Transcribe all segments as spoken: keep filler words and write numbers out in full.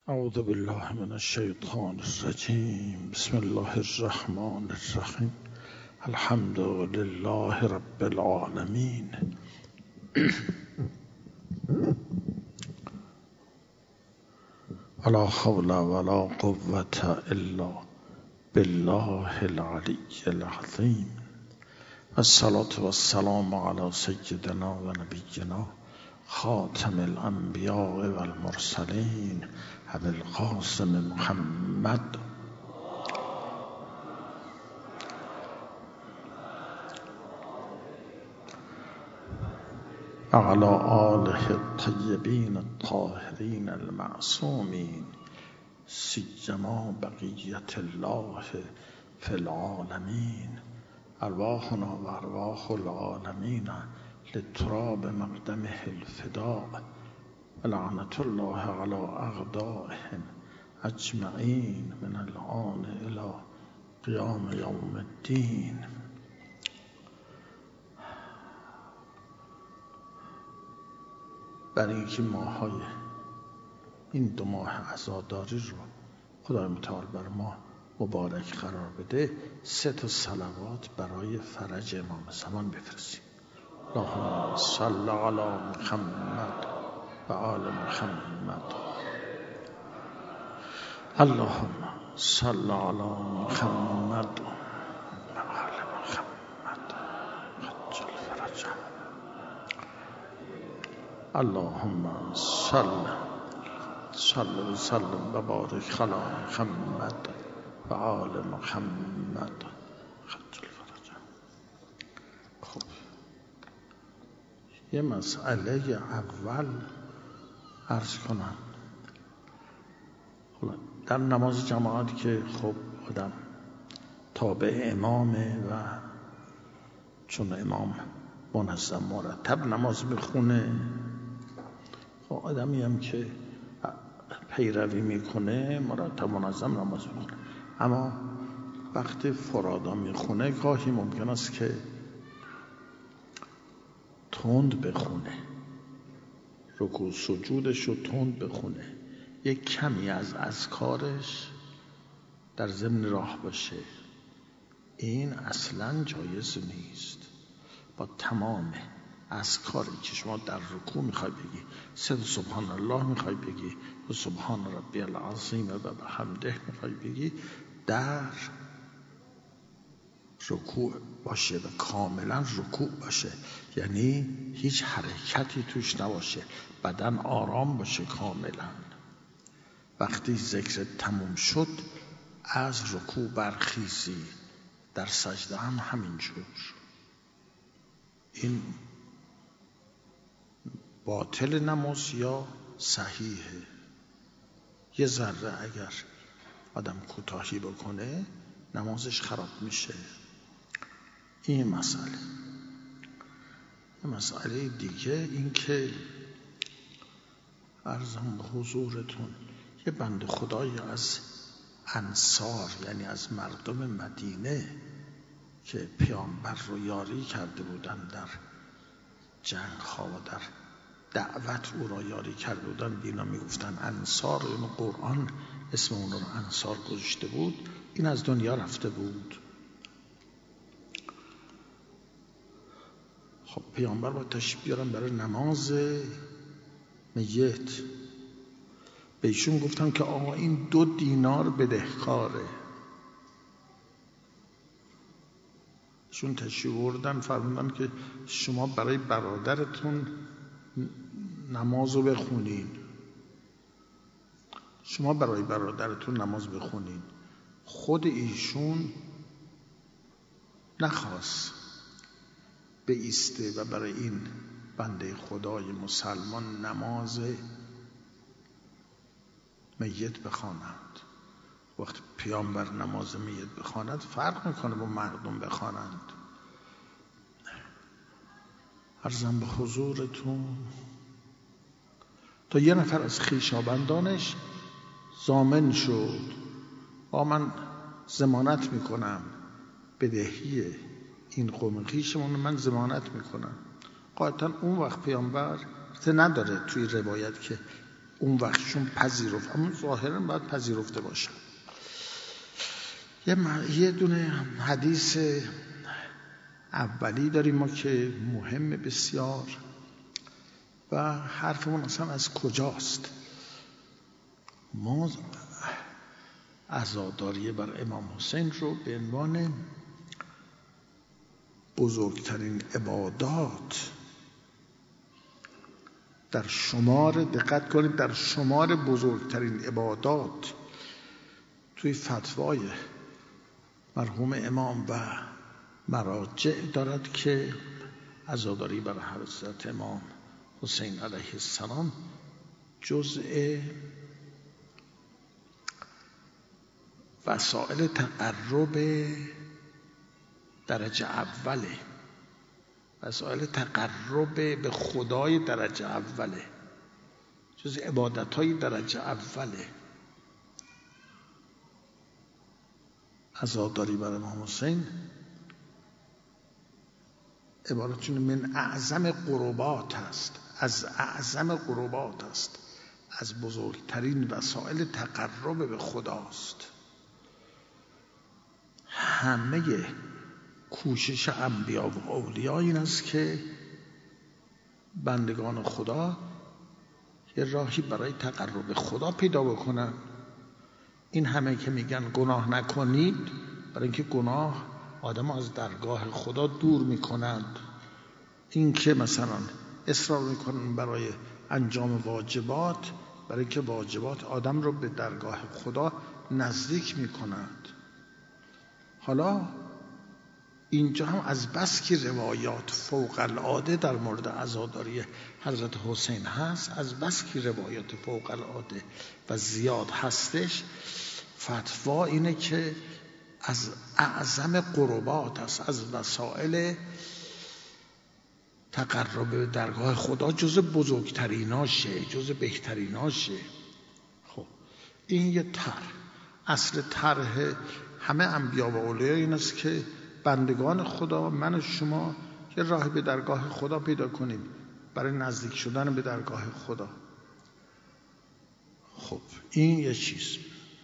اعوذ بالله من الشیطان الرجیم. بسم الله الرحمن الرحیم. الحمد لله رب العالمین. ولا حول ولا قوة الا بالله العلی العظیم. الصلاة والسلام علی سیدنا و نبینا خاتم الانبیاء والمرسلین ابی القاسم محمد وعلى آله الطیبین الطاهرین المعصومین سیما بقیت الله فی العالمین. ارواحنا و ارواح العالمین لتراب مقدمه الفداء لعنت الله علی اعدائهم اجمعین من الآن الی قیام یوم الدین. برای اینکه ماهای این دو ماه عزاداری رو خدای متعال بر ما مبارک قرار بده، سه تا صلوات برای فرج امام زمان بفرستیم. اللهم صل علی محمد و آل محمد. اللهم صل علی محمد و آل محمد عجل فرجهم. اللهم صل صل و سلم و بارک علی محمد و آل محمد عجل فرجهم. خب یه مسئله اول عرض کنم. در نماز جماعت که خب آدم تابع امامه و چون امام منظم مرتب نماز میخونه، خب آدمی هم که پیروی میکنه مرتب منظم نماز میخونه. اما وقتی فرادا میخونه گاهی ممکن است که تند بخونه، رکوع سجودش رو تند بخونه، یک کمی از اذکارش در ضمن راه باشه. این اصلا جایز نیست. با تمام اذکاری که شما در رکوع میخوای بگی، صد سبحان الله میخوای بگی و سبحان ربی العظیم و بحمده میخوای بگی، در رکوع باشه و کاملا رکوع باشه، یعنی هیچ حرکتی توش نباشه، بدن آرام باشه کاملا. وقتی ذکر تموم شد از رکوع برخیزی، در سجده هم همینجور. این باطل نماز یا صحیحه. یه ذره اگر آدم کوتاهی بکنه نمازش خراب میشه. این مسئله. یه مسئله دیگه این که عرضم به حضورتون، یه بنده خدایی از انصار یعنی از مردم مدینه که پیامبر رو یاری کرده بودن در جنگ ها و در دعوت او را یاری کرده بودن، بینا میگفتن انصار، این قرآن اسم اون رو انصار گذاشته بود. این از دنیا رفته بود. خب پیامبر با تشریف بیارن برای نماز میت. به ایشون گفتن که آقا این دو دینار بدهکاره. ایشون تشریف بردن فرمودن که شما برای برادرتون نماز رو بخونین، شما برای برادرتون نماز بخونین. خود ایشون نخواست به ایسته و برای این بنده خدای مسلمان نماز میت بخوانند. وقتی پیامبر نماز میت بخواند فرق میکنه با مردم بخوانند. عرضم به حضورتون تا یه نفر از خویشاوندانش ضامن شد، با من ضمانت میکنم بدهی این قوم خویشمون من ضمانت میکنم. قاطعا اون وقت پیامبر نداره توی روایت که اون وقتشون پذیرفت، اما ظاهرا باید پذیرفته باشن. یه, یه دونه حدیث اولی داریم ما که مهم بسیار و حرفمون اصلا از کجاست. ما عزاداریه بر امام حسین رو به عنوان بزرگترین عبادات در شمار، دقت کنید، در شمار بزرگترین عبادات توی فتوای مرحوم امام و مراجع دارد که عزاداری بر حضرت امام حسین علیه السلام جزء وسائل تقرب درجه اوله، وسائل تقرب به خدای درجه اوله، جزء عبادت‌های درجه اوله. عزاداری بر امام حسین عبارتشون من اعظم قربات هست، از اعظم قربات است، از بزرگترین وسائل تقرب به خداست. همه کوشش انبیا و اولیا این است که بندگان خدا یه راهی برای تقرب به خدا پیدا بکنن. این همه که میگن گناه نکنید، برای اینکه گناه آدم از درگاه خدا دور میکنند. این که مثلا اصرار میکنن برای انجام واجبات، برای اینکه واجبات آدم رو به درگاه خدا نزدیک میکنند. حالا اینجا هم از بس که روایات فوق العاده در مورد عزاداری حضرت حسین هست، از بس که روایات فوق العاده و زیاد هستش، فتوا اینه که از اعظم قربات است، از وسائل تقرب به درگاه خدا، جز بزرگتریناشه، جز بهتریناشه. خب این یه طرح، اصل طرح همه انبیا و اولیا این است که بندگان خدا، من و شما، یه راه به درگاه خدا پیدا کنیم برای نزدیک شدن به درگاه خدا. خب این یه چیز.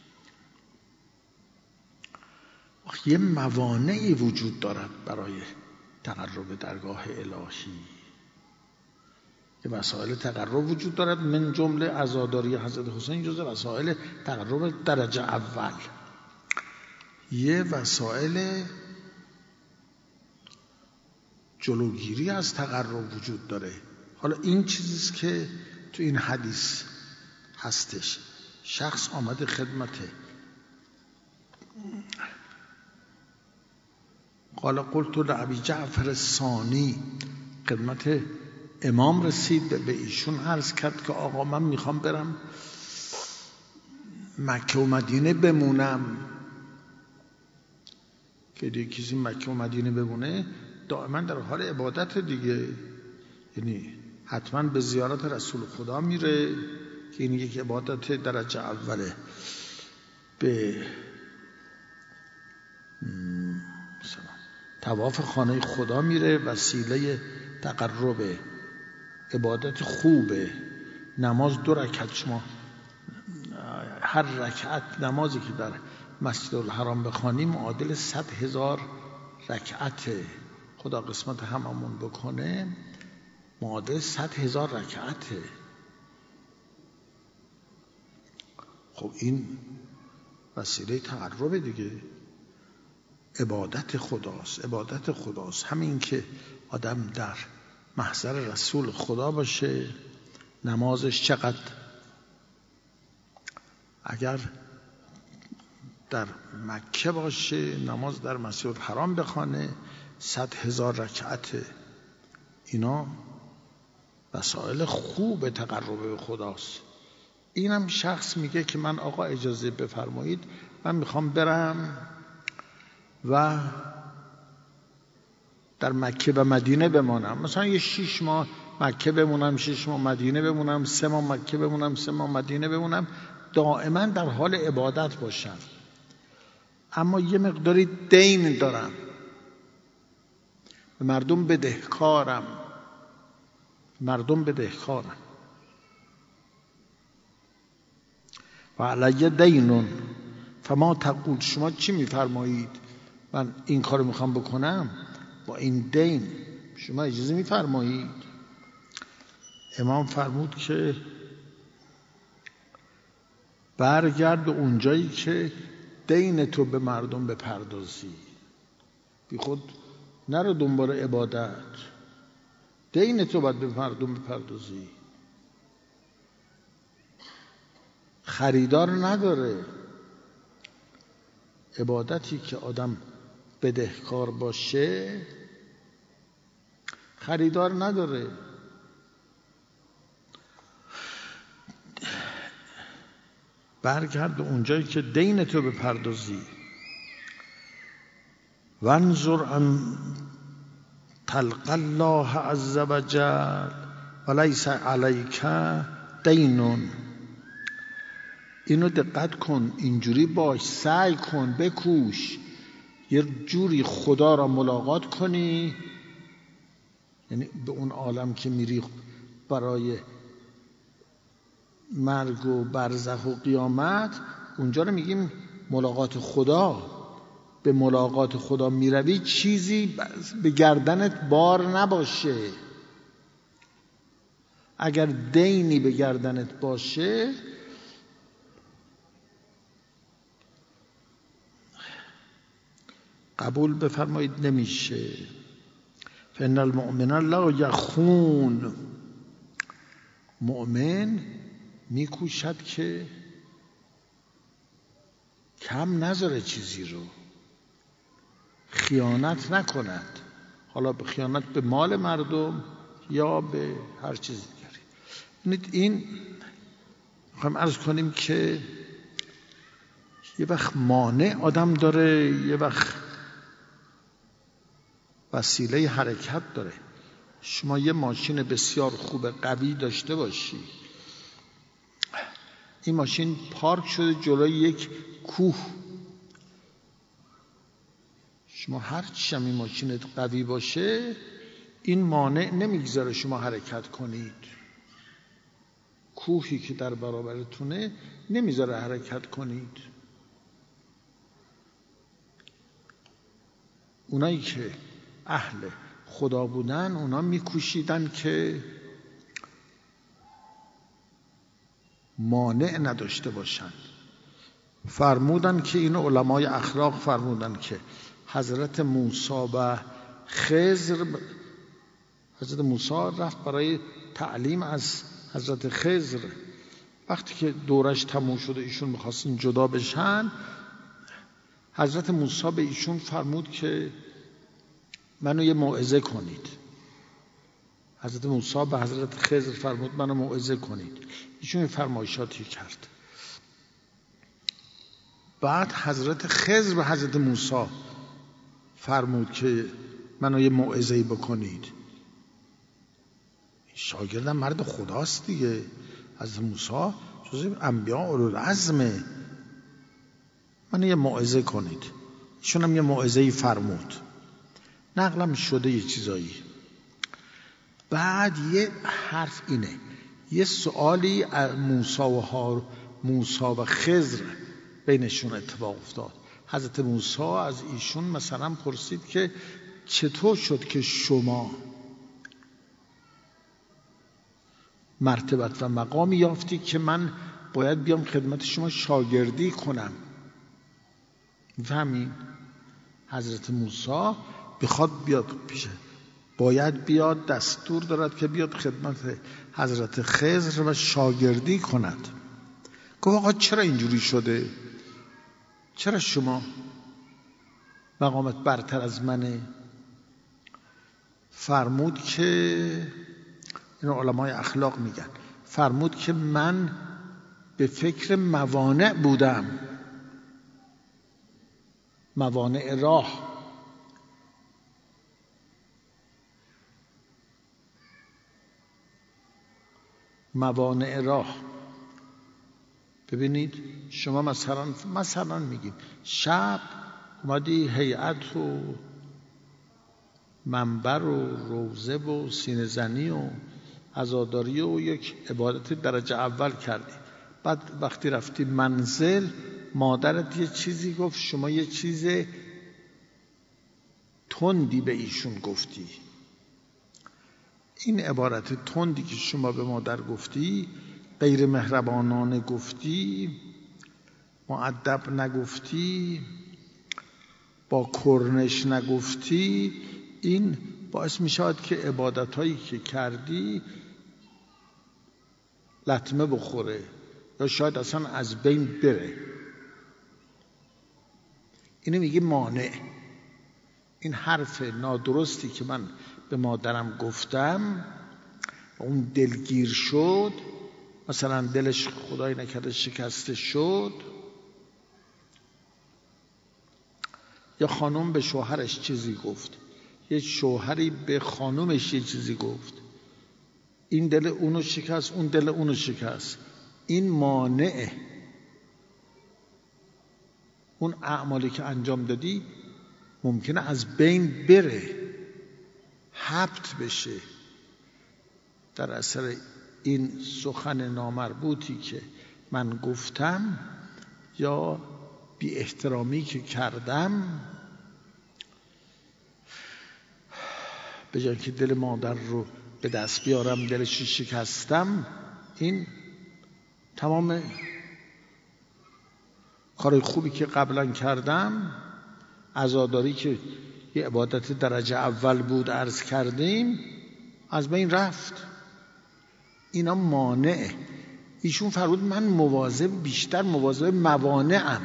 یه موانعی وجود دارد برای تقرب به درگاه الهی، یه وسایل تقرب وجود دارد، من جمله عزاداری حضرت حسین جزء وسایل تقرب درجه اول. یه وسایل جلوگیری از تقرب وجود داره. حالا این چیزیست که تو این حدیث هستش. شخص آمده خدمت قال قلت لابی جعفر الثانی، خدمت امام رسید، به ایشون عرض کرد که آقا من میخوام برم مکه و مدینه بمونم. که دیگه کسی مکه و مدینه بمونه دائما در حال عبادت دیگه، یعنی حتما به زیارت رسول خدا میره که این یک عبادت درجه اوله، به مثلا طواف خانه خدا میره، وسیله تقرب، عبادت خوبه. نماز دو رکعت، شما هر رکعت نمازی که در مسجد الحرام بخوانی معادل صد هزار رکعته. خدا قسمت هممون بکنه معادل صد هزار رکعته. خب این وسیله تقرب دیگه، عبادت خداست، عبادت خداست. همین که آدم در محضر رسول خدا باشه، نمازش چقدر، اگر در مکه باشه نماز در مسجد الحرام بخوانه صد هزار رکعته. اینا وسایل خوب تقرب به خداست. اینم شخص میگه که من آقا اجازه بفرمایید من میخوام برم و در مکه و مدینه بمانم، مثلا یه شیش ماه مکه بمونم، شیش ماه مدینه بمونم، سه ماه مکه بمونم، سه ماه مدینه بمونم، دائما در حال عبادت باشم، اما یه مقداری دین دارم، به مردم بدهکارم، مردم بدهکارم. و علی دینون فما تقول، شما چی میفرمایید من این کارو میخوام بکنم با این دین، شما اجازه میفرمایید؟ امام فرمود که برگرد به اونجایی که دین تو به مردم بپردازی، بی خود نرو دنبال عبادت، دین تو باید به مردم بپردازی. خریدار نداره. عبادتی که آدم بدهکار باشه خریدار نداره. برگرد اونجایی که دین تو بپردازی. وانظر ان تلقى الله عز وجل وليس عليك دین. اینو دقت کن، اینجوری باش، سعی کن، بکوش یه جوری خدا را ملاقات کنی، یعنی به اون عالم که میری برای مرگ و برزخ و قیامت، اونجا رو میگیم ملاقات خدا. به ملاقات خدا میروی چیزی به گردنت بار نباشه. اگر دینی به گردنت باشه قبول بفرمایید نمیشه. فإن المؤمن لا یخون، مؤمن میکوشد که کم نذاره چیزی رو، خیانت نکند، حالا به خیانت به مال مردم یا به هر چیز دیگری. این میخوایم عرض کنیم که یه وقت مانع آدم داره، یه وقت وسیله حرکت داره. شما یه ماشین بسیار خوب قوی داشته باشی، این ماشین پارک شده جلوی یک کوه، شما هر چی هم این ماشین قوی باشه این مانع نمیگذاره شما حرکت کنید. کوهی که در برابرتونه نمیذاره حرکت کنید. اونایی که اهل خدا بودن اونا میکوشیدن که مانع نداشته باشن. فرمودن که این علمای اخلاق فرمودن که حضرت موسی و خضر، حضرت موسی رفت برای تعلیم از حضرت خضر، وقتی که دورش تموم شده ایشون میخواستن جدا بشن، حضرت موسی به ایشون فرمود که منو یه موعظه کنید. حضرت موسی به حضرت خضر فرمود منو موعظه کنید. ایشون فرمایشاتی کرد. بعد حضرت خضر به حضرت موسی فرمود که منو یه موعظه‌ای بکنید. شاگردم مرد خداست دیگه، حضرت موسی جزو انبیاء اولوالعزمه، منو یه موعظه کنید. ایشون هم یه موعظه‌ای فرمود، نقلم شده یه چیزایی. بعد یه حرف اینه، یه سوالی از موسی و هار موسی و خضر بینشون اتفاق افتاد. حضرت موسی از ایشون مثلا پرسید که چطور شد که شما مرتبت و مقامی یافتی که من باید بیام خدمت شما شاگردی کنم؟ میفهمین؟ حضرت موسی بخواد بیاد پیشه، باید بیاد، دستور دارد که بیاد خدمت حضرت خضر و شاگردی کند. گفت آقا چرا اینجوری شده؟ چرا شما مقامت برتر از منه؟ فرمود که این علمای اخلاق میگن، فرمود که من به فکر موانع بودم، موانع راه. موانع راه ببینید، شما مثلا مثلا میگیم شب اومدی هیئت و منبر و روزه و سینه زنی و عزاداری و یک عبادت درجه اول کردی، بعد وقتی رفتی منزل مادرت یه چیزی گفت، شما یه چیز تندی به ایشون گفتی. این عبارت تندی که شما به مادر گفتی، غیر مهربانانه گفتی، مؤدب نگفتی، با کرنش نگفتی، این باعث می شود که عبادت هایی که کردی لطمه بخوره یا شاید اصلا از بین بره. اینو میگه مانع. این حرف نادرستی که من به مادرم گفتم، اون دلگیر شد، مثلا دلش خدای نکرده شکسته شد، یا خانم به شوهرش چیزی گفت، یه شوهری به خانومش یه چیزی گفت، این دل اونو شکست، اون دل اونو شکست. این مانعه. اون اعمالی که انجام دادی ممکنه از بین بره، حبط بشه در اثر این سخن نامربوطی که من گفتم یا بی احترامی که کردم. به جای که دل مادر رو به دست بیارم دلش شکستم، این تمام کار خوبی که قبلا کردم، عزاداری که یه عبادت درجه اول بود عرض کردیم، از بین رفت. اینا مانعه. ایشون فرمود من مواظب، بیشتر مواظب موانعم،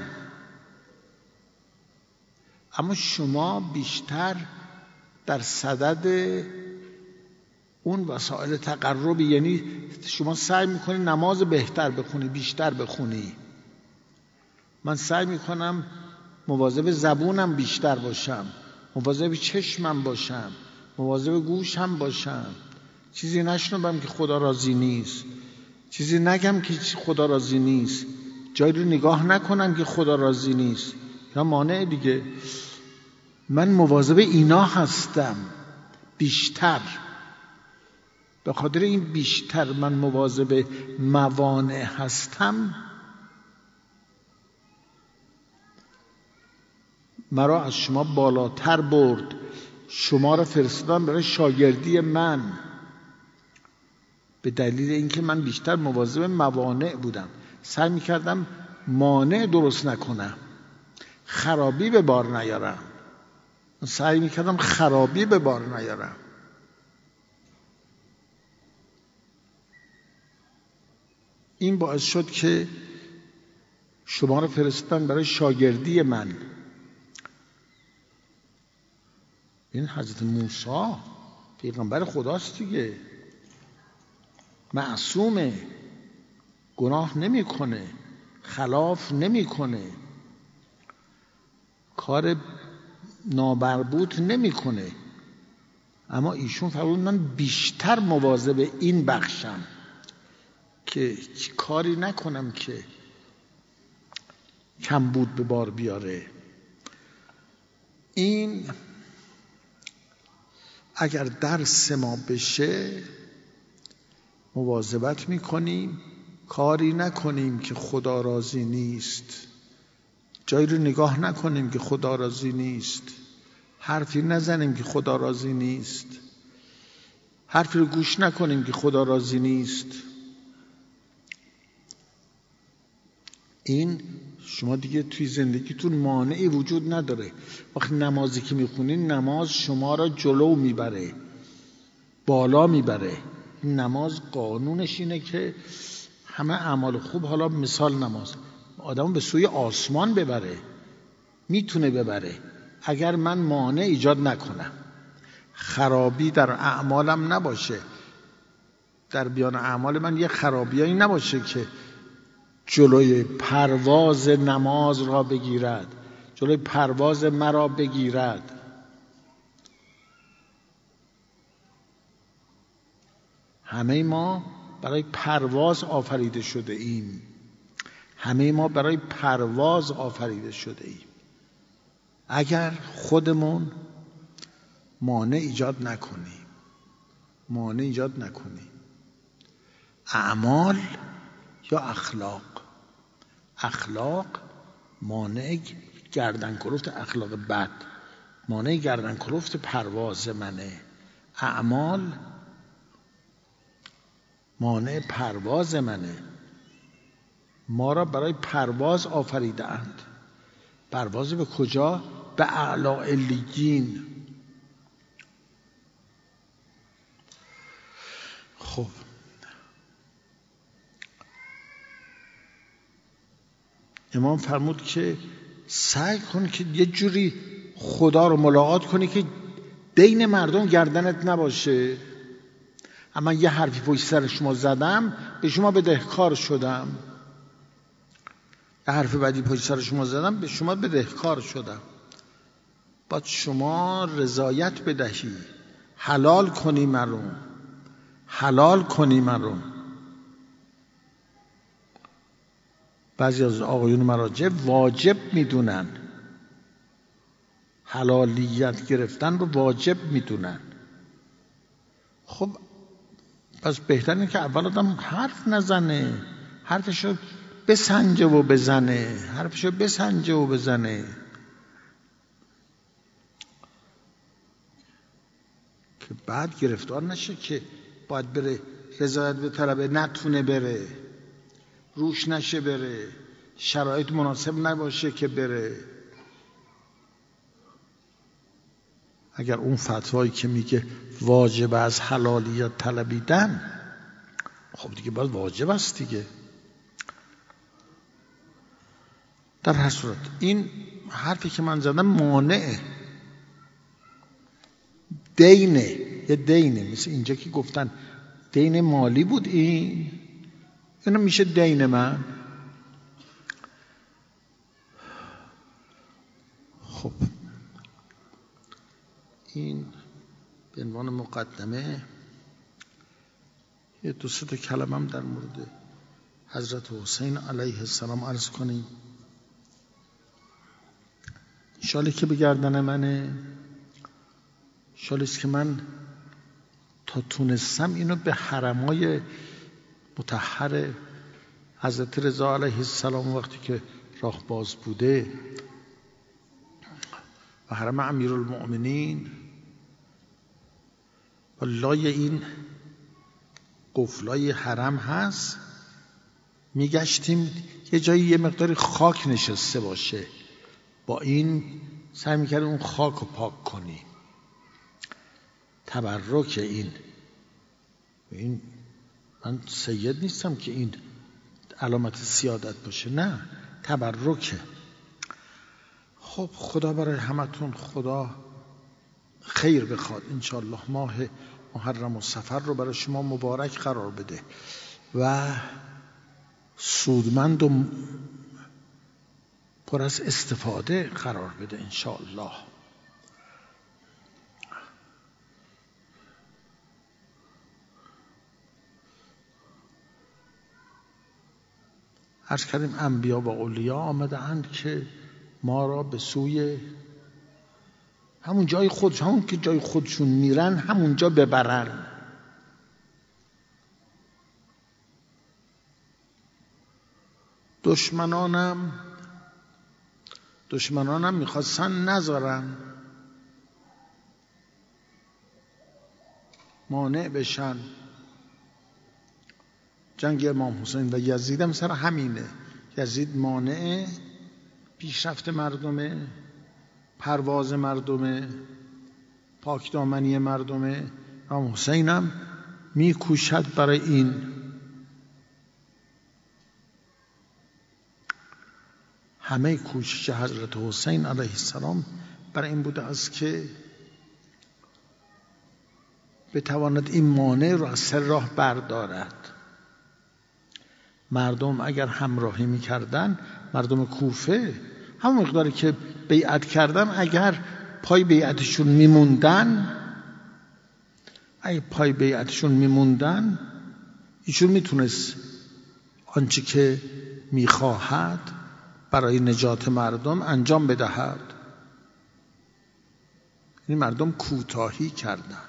اما شما بیشتر در صدد اون وسایل تقربی، یعنی شما سعی میکنی نماز بهتر بخونی، بیشتر بخونی. من سعی میکنم مواظب زبونم بیشتر باشم، مواظب چشمم باشم، مواظب گوشم باشم، چیزی نشنوم که خدا راضی نیست، چیزی نگم که خدا راضی نیست، جایی رو نگاه نکنم که خدا راضی نیست. یا مانع دیگه. من مواظب اینا هستم بیشتر. به خاطر این بیشتر من مواظب موانع هستم، مرا از شما بالاتر برد، شما را فرستادم برای شاگردی من، به دلیل اینکه من بیشتر مواظب موانع بودم. سعی میکردم مانع درست نکنم، خرابی به بار نیارم. سعی میکردم خرابی به بار نیارم. این باعث شد که شما را فرستادم برای شاگردی من. این حضرت موسی پیغمبر خداست دیگه، معصومه، گناه نمیکنه، خلاف نمیکنه، کار نامربوط نمیکنه، اما ایشون فرمود من بیشتر مواظب این بخشم که کاری نکنم که کمبود به بار بیاره. این اگر درس ما بشه، مواظبت میکنیم کاری نکنیم که خدا راضی نیست، جایی رو نگاه نکنیم که خدا راضی نیست، حرفی نزنیم که خدا راضی نیست، حرفی رو گوش نکنیم که خدا راضی نیست. این شما دیگه توی زندگیتون مانعی وجود نداره. وقتی نمازی که میخونین، نماز شما را جلو میبره، بالا میبره. نماز قانونش اینه که همه اعمال خوب، حالا مثال نماز، آدمو به سوی آسمان ببره، میتونه ببره اگر من مانع ایجاد نکنم، خرابی در اعمالم نباشه، در بیان اعمال من یه خرابیایی نباشه که جلوی پرواز نماز را بگیرد، جلوی پرواز مرا بگیرد. همه ما برای پرواز آفریده شده ایم، همه ما برای پرواز آفریده شده ایم. اگر خودمون مانع ایجاد نکنیم، مانع ایجاد نکنیم، اعمال یا اخلاق اخلاق مانع گردن کلفت اخلاق بد، مانع گردن کلفت پرواز منه. اعمال مانع پرواز منه. ما را برای پرواز آفریده اند. پرواز به کجا؟ به اعلی علیین. خب امام فرمود که سعی کن که یه جوری خدا رو ملاقات کنی که بین مردم گردنت نباشه. اما یه حرفی پشت سر شما زدم به شما بدهکار شدم، یه حرف بعدی پشت سر شما زدم به شما بدهکار شدم. باید شما رضایت بدهی، حلال کنی من رو، حلال کنی من رو. بعضی از آقایون مراجع واجب میدونن، حلالیت گرفتن رو واجب میدونن. خب پس بهتره که اول آدم حرف نزنه، حرفشو بسنجه و بزنه، حرفشو بسنجه و بزنه که بعد گرفتار نشه که باید بره رضایت به طلبه، نتونه بره، روش نشه بره، شرایط مناسب نباشه که بره. اگر اون فتوایی که میگه واجب از حلالیت طلبیدن، خب دیگه باید واجب است دیگه. در هر صورت این حرفی که من زدم مانعه، دینه، یه دینه. مثل اینجا که گفتن دین مالی بود، این اینو میشه دین من. خب این به عنوان مقدمه یه دو سه تا کلمه هم در مورد حضرت حسین علیه السلام عرض کنیم. شالی که به گردن منه، شالیست که من تا تونستم اینو به حرمای مطهر حضرت رضا علیه السلام وقتی که راه باز بوده و حرم امیرالمؤمنین و لای این قفلای حرم هست میگشتیم، یه جایی یه مقداری خاک نشسته باشه، با این سعی میکردیم اون خاک رو پاک کنیم. تبرک این این من سید نیستم که این علامت سیادت باشه، نه، تبرکه. خب خدا برای همتون خدا خیر بخواد، انشاءالله ماه محرم و صفر رو برای شما مبارک قرار بده و سودمند و پر از استفاده قرار بده انشاءالله. عرض کردیم انبیا و اولیا آمده اند که ما را به سوی همون جای خود، همون که جای خودشون میرن همونجا ببرن. دشمنانم دشمنانم میخواستن نذارن، مانع بشن. جنگ امام حسین و یزید هم سر همینه. یزید مانع پیشرفت مردمه، پرواز مردمه، پاکدامنی مردمه. امام حسین هم میکوشد برای این. همه کوشش حضرت حسین علیه السلام برای این بوده است که بتواند این مانع را از سر راه بردارد. مردم اگر همراهی میکردن، مردم کوفه همون مقداری که بیعت کردن، اگر پای بیعتشون میموندن اگه پای بیعتشون میموندن ایشون میتونست آنچه که میخواهد برای نجات مردم انجام بدهد. این مردم کوتاهی کردند.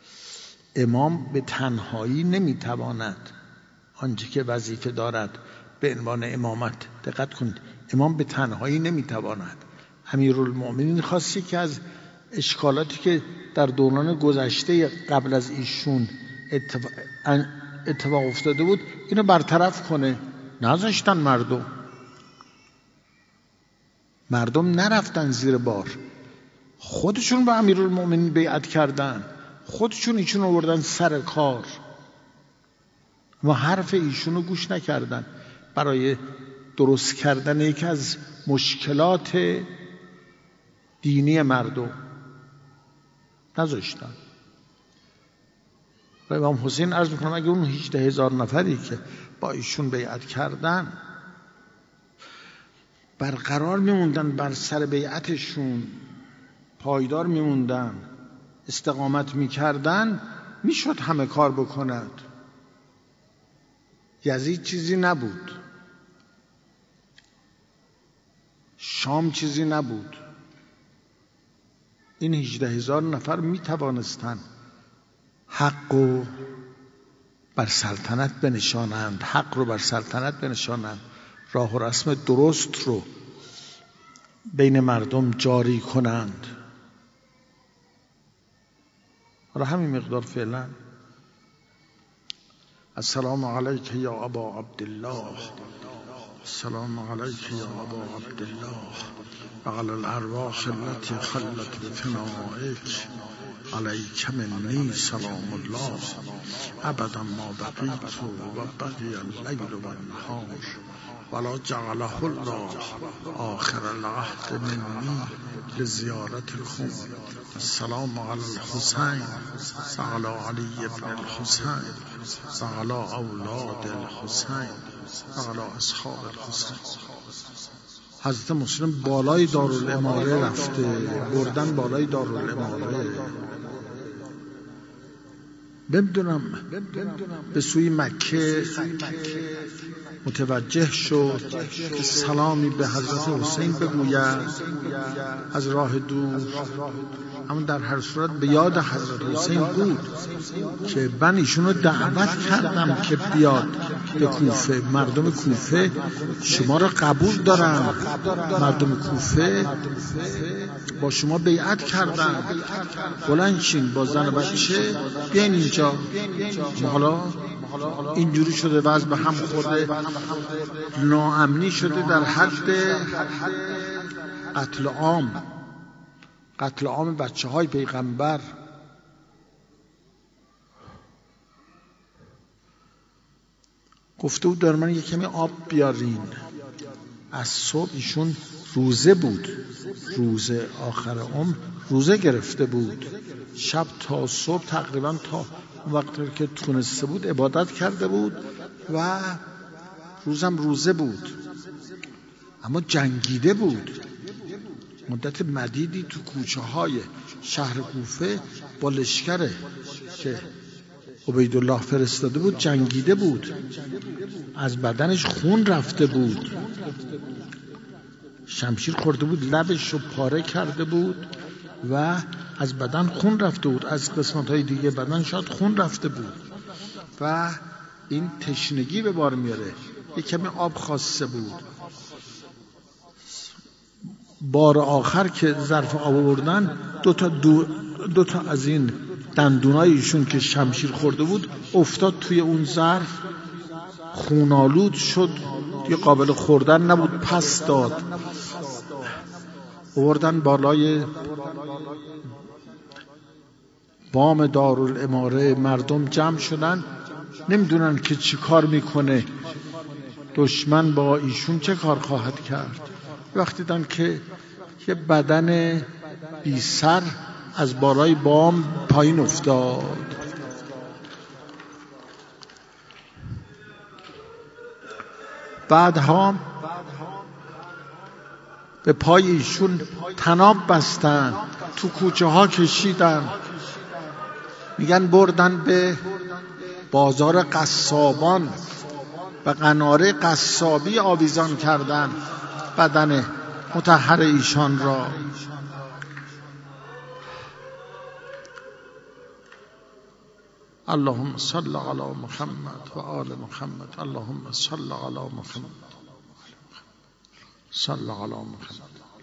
امام به تنهایی نمیتواند آنچه که وظیفه دارد به عنوان امامت. دقت کنید، امام به تنهایی نمیتواند. امیرالمؤمنین خواستی که از اشکالاتی که در دوران گذشته قبل از ایشون اتفاق, اتفاق افتاده بود اینو برطرف کنه. نذاشتن مردم مردم نرفتن زیر بار، خودشون با امیرالمؤمنین بیعت کردن، خودشون ایشون آوردن سر کار و حرف ایشونو گوش نکردن. برای درست کردن یکی از مشکلات دینی مردم نذاشتن. و امام حسین عرض میکنم اگه اون هجده هزار نفری که با ایشون بیعت کردن برقرار میموندن بر سر بیعتشون، پایدار میموندن، استقامت میکردن، میشد همه کار بکند. یزید چیزی نبود، شام چیزی نبود. این هجده هزار نفر میتوانستن حق رو بر سلطنت بنشانند، حق رو بر سلطنت بنشانند، راه و رسم درست رو بین مردم جاری کنند. حالا همین مقدار فعلا. السلام علیک یا ابا عبدالله، السلام علیک یا ابا عبدالله، وعلى الارواح التي خلت بفنائك، علیک منی سلام الله ابدا ما بقیت و بقی اللیل و النهار ولا جعله الله آخر العهد منی لزیارتكم. السلام علی الحسین وعلى علی ابن الحسین وعلى اولاد الحسین وعلى اصحاب الحسین. حضرت مسلم بالای دارالاماره رفته، بردن بالای دارالاماره. بمیدونم به سوی مکه متوجه شد که سلامی به حضرت حسین بگوید از راه دور، اما در هر صورت به یاد حضرت حسین بود که من ایشونو دعوت کردم که بیاد به کوفه. مردم کوفه شما را قبول دارن، مردم کوفه با شما بیعت کردن، بلند شین با زن و بچه بیاین اینجا. حالا اینجوری شده وضع به هم خورده، ناامنی شده در حد قتل عام، قتل عام بچه های پیغمبر. گفته بود در من یک کمی آب بیارین. از صبح ایشون روزه بود، روزه آخر عمر روزه گرفته بود، شب تا صبح تقریبا تا وقتی که تونسته بود عبادت کرده بود و روزم روزه بود، اما جنگیده بود. مدت مدیدی تو کوچه های شهر کوفه با لشکره که عبیدالله فرستاده بود جنگیده بود، از بدنش خون رفته بود، شمشیر خورده بود، لبش رو پاره کرده بود و از بدن خون رفته بود، از قسمت های دیگه بدن شاید خون رفته بود و این تشنگی به بار میاره. یک کمی آب خواسته بود. بار آخر که ظرف آب آوردن دو تا دو, دو تا از این دندونای ایشون که شمشیر خورده بود افتاد توی اون ظرف، خونالود شد، دیگه قابل خوردن نبود، پس داد. آوردن بالای بام دارالاماره، مردم جمع شدن، نمیدونن که چی کار میکنه، دشمن با ایشون چه کار خواهد کرد. وقتی دیدن که یه بدن بی سر از بالای بام پایین افتاد، بعدها به پای ایشون طناب بستن، تو کوچه ها کشیدن، میگن بردن به بازار قصابان و قناره قصابی آویزان کردن بدن مطهر ایشان را. اللهم صل على محمد و آل محمد. اللهم صل على محمد صل على محمد.